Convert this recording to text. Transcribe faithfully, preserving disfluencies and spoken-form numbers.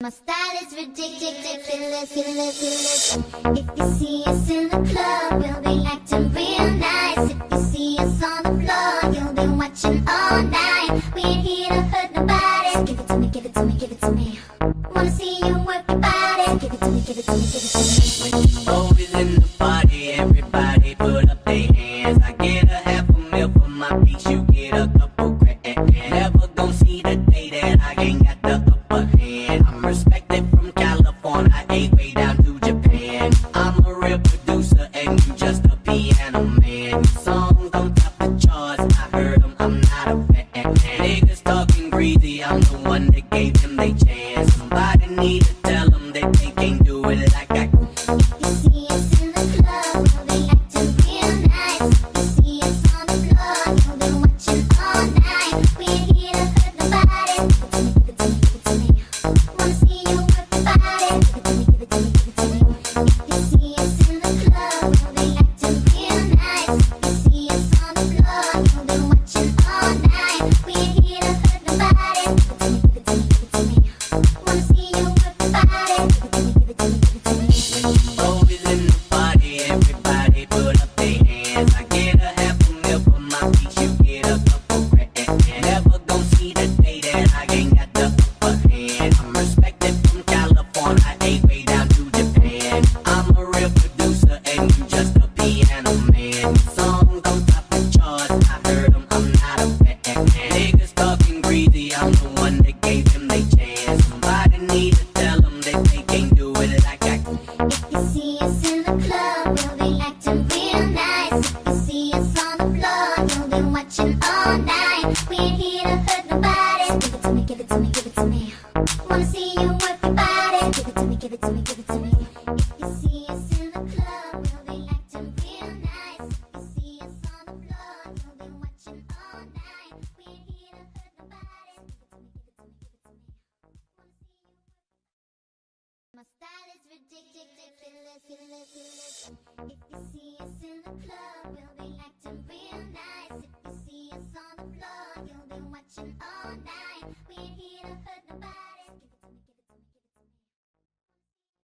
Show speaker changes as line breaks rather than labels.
My style is ridiculous, ridiculous. If you see us in the club, we'll be acting real nice. If you see us on the floor, you'll be watching all night. We ain't here to hurt nobody. So give it to me, give it to me, give it to me. Wanna see you work your body. So give it to me, give it to me, give it to me.
When the boat is in the party, everybody put up their hands. I get a half a mil for my piece, you get a couple grand. Never gon' see the day that I ain't got the upper hand. I'm respected from California, eight way down to Japan. I'm a real producer and you just a piano man. Songs on top the charts, I heard them, I'm not a fan. Niggas talking greedy, I'm the one that gave them they chance. Somebody need to tell them that they can't do it like I can.
You see us in the club, we'll be acting real nice. You see us on the floor, you'll be watching all night. We ain't here to hurt nobody. Give it to me, give it to me, give it to me. Wanna see you work your body. Give it to me, give it to me, give it to me. You see us in the club, we'll be acting real nice. You see us on the floor, you'll be watching all night. We ain't here to hurt nobody. Give it to me, give it to me, give it to me. Wanna see you work your body. Give it to me, give it to me, give it to me.
Boat is in the party, everybody put up their hands. I get a half a mil for my piece, you get a couple grand. Never gon' see the day that I ain't got the upper hand. I'm respected from California, eight way down to Japan. I'm a real producer and you just a piano man. Songs on top the charts, I heard them, I'm not a fan. Niggas talking greedy, I'm the one that gave them they chance. Somebody need to tell them that they can't do it like I can.
If you see us in the club, we'll be acting real nice. If you see us on the floor, you'll be watching all night. We ain't here to hurt nobody. So give it to me, give it to me, give it to me. Wanna see you work your body. Give it to me, give it to me, give it to me. If you see us in the club, we'll be acting real nice. If you see us on the floor, you'll be watching all night. We ain't here to hurt nobody. Give it to me, give it to me, give it to me. Wanna see you work. My style is ridiculous. If you see us in the club, we'll be